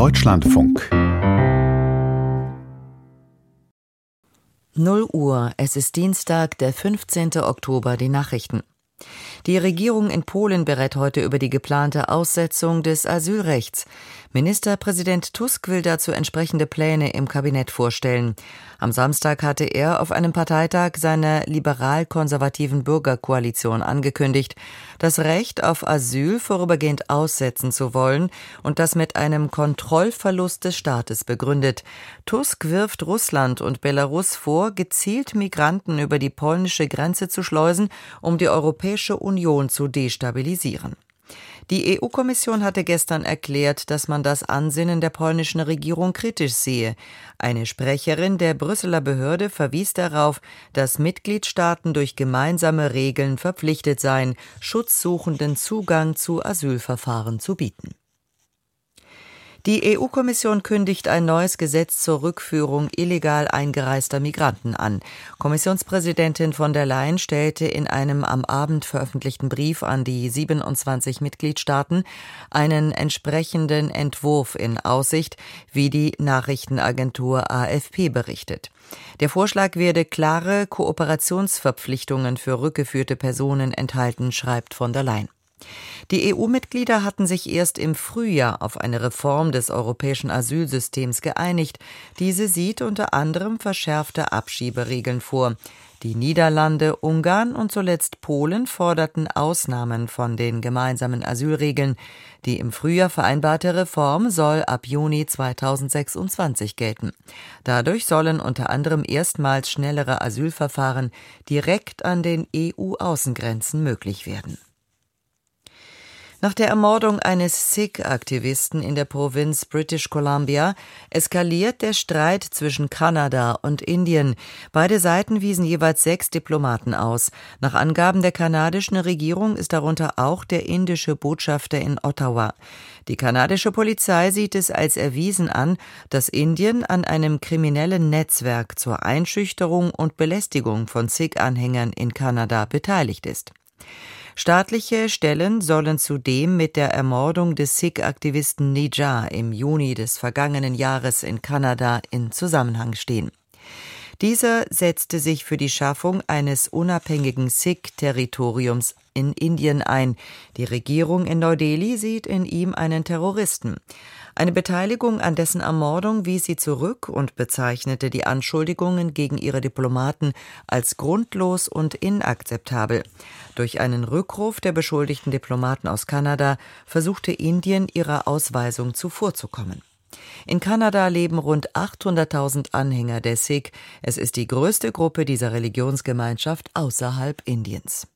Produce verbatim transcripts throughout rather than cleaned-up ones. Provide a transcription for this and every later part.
Deutschlandfunk. null Uhr, es ist Dienstag, der fünfzehnten Oktober, die Nachrichten. Die Regierung in Polen berät heute über die geplante Aussetzung des Asylrechts. Ministerpräsident Tusk will dazu entsprechende Pläne im Kabinett vorstellen. Am Samstag hatte er auf einem Parteitag seiner liberal-konservativen Bürgerkoalition angekündigt, das Recht auf Asyl vorübergehend aussetzen zu wollen und das mit einem Kontrollverlust des Staates begründet. Tusk wirft Russland und Belarus vor, gezielt Migranten über die polnische Grenze zu schleusen, um die Europäische Union zu destabilisieren. Die E U-Kommission hatte gestern erklärt, dass man das Ansinnen der polnischen Regierung kritisch sehe. Eine Sprecherin der Brüsseler Behörde verwies darauf, dass Mitgliedstaaten durch gemeinsame Regeln verpflichtet seien, Schutzsuchenden Zugang zu Asylverfahren zu bieten. Die E U-Kommission kündigt ein neues Gesetz zur Rückführung illegal eingereister Migranten an. Kommissionspräsidentin von der Leyen stellte in einem am Abend veröffentlichten Brief an die siebenundzwanzig Mitgliedstaaten einen entsprechenden Entwurf in Aussicht, wie die Nachrichtenagentur A F P berichtet. Der Vorschlag werde klare Kooperationsverpflichtungen für rückgeführte Personen enthalten, schreibt von der Leyen. Die E U-Mitglieder hatten sich erst im Frühjahr auf eine Reform des europäischen Asylsystems geeinigt. Diese sieht unter anderem verschärfte Abschieberegeln vor. Die Niederlande, Ungarn und zuletzt Polen forderten Ausnahmen von den gemeinsamen Asylregeln. Die im Frühjahr vereinbarte Reform soll ab Juni zweitausendsechsundzwanzig gelten. Dadurch sollen unter anderem erstmals schnellere Asylverfahren direkt an den E U-Außengrenzen möglich werden. Nach der Ermordung eines Sikh-Aktivisten in der Provinz British Columbia eskaliert der Streit zwischen Kanada und Indien. Beide Seiten wiesen jeweils sechs Diplomaten aus. Nach Angaben der kanadischen Regierung ist darunter auch der indische Botschafter in Ottawa. Die kanadische Polizei sieht es als erwiesen an, dass Indien an einem kriminellen Netzwerk zur Einschüchterung und Belästigung von Sikh-Anhängern in Kanada beteiligt ist. Staatliche Stellen sollen zudem mit der Ermordung des Sikh-Aktivisten Nijjar im Juni des vergangenen Jahres in Kanada in Zusammenhang stehen. Dieser setzte sich für die Schaffung eines unabhängigen Sikh-Territoriums in Indien ein. Die Regierung in Neu-Delhi sieht in ihm einen Terroristen. Eine Beteiligung an dessen Ermordung wies sie zurück und bezeichnete die Anschuldigungen gegen ihre Diplomaten als grundlos und inakzeptabel. Durch einen Rückruf der beschuldigten Diplomaten aus Kanada versuchte Indien, ihrer Ausweisung zuvorzukommen. In Kanada leben rund achthunderttausend Anhänger der Sikh. Es ist die größte Gruppe dieser Religionsgemeinschaft außerhalb Indiens.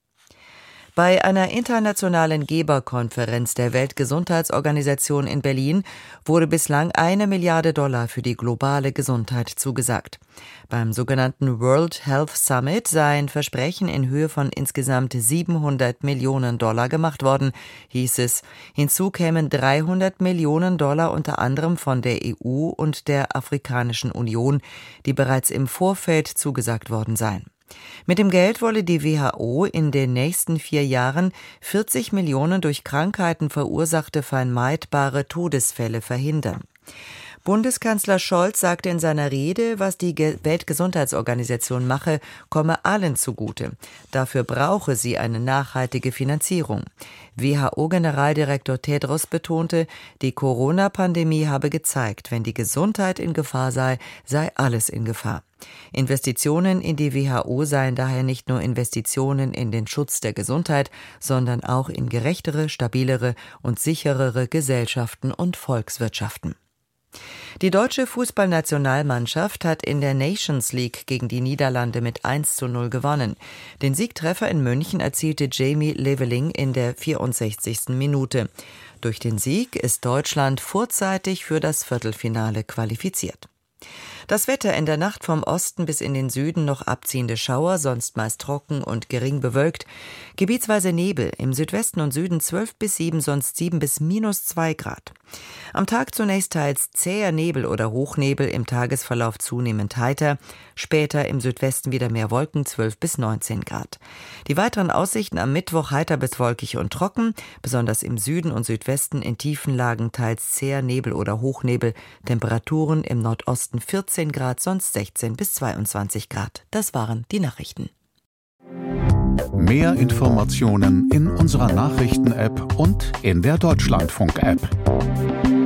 Bei einer internationalen Geberkonferenz der Weltgesundheitsorganisation in Berlin wurde bislang eine Milliarde Dollar für die globale Gesundheit zugesagt. Beim sogenannten World Health Summit seien Versprechen in Höhe von insgesamt siebenhundert Millionen Dollar gemacht worden, hieß es. Hinzu kämen dreihundert Millionen Dollar unter anderem von der E U und der Afrikanischen Union, die bereits im Vorfeld zugesagt worden seien. Mit dem Geld wolle die W H O in den nächsten vier Jahren vierzig Millionen durch Krankheiten verursachte vermeidbare Todesfälle verhindern. Bundeskanzler Scholz sagte in seiner Rede, was die Weltgesundheitsorganisation mache, komme allen zugute. Dafür brauche sie eine nachhaltige Finanzierung. W H O-Generaldirektor Tedros betonte, die Corona-Pandemie habe gezeigt, wenn die Gesundheit in Gefahr sei, sei alles in Gefahr. Investitionen in die W H O seien daher nicht nur Investitionen in den Schutz der Gesundheit, sondern auch in gerechtere, stabilere und sicherere Gesellschaften und Volkswirtschaften. Die deutsche Fußballnationalmannschaft hat in der Nations League gegen die Niederlande mit eins zu null gewonnen. Den Siegtreffer in München erzielte Jamie Leveling in der vierundsechzigsten Minute. Durch den Sieg ist Deutschland vorzeitig für das Viertelfinale qualifiziert. Das Wetter: in der Nacht vom Osten bis in den Süden noch abziehende Schauer, sonst meist trocken und gering bewölkt. Gebietsweise Nebel, im Südwesten und Süden zwölf bis sieben, sonst sieben bis minus zwei Grad. Am Tag zunächst teils zäher Nebel oder Hochnebel, im Tagesverlauf zunehmend heiter. Später im Südwesten wieder mehr Wolken, zwölf bis neunzehn Grad. Die weiteren Aussichten: am Mittwoch heiter bis wolkig und trocken, besonders im Süden und Südwesten in tiefen Lagen teils zäher Nebel oder Hochnebel. Temperaturen im Nordosten vierzehn Grad, sonst sechzehn bis zweiundzwanzig Grad. Das waren die Nachrichten. Mehr Informationen in unserer Nachrichten-App und in der Deutschlandfunk-App.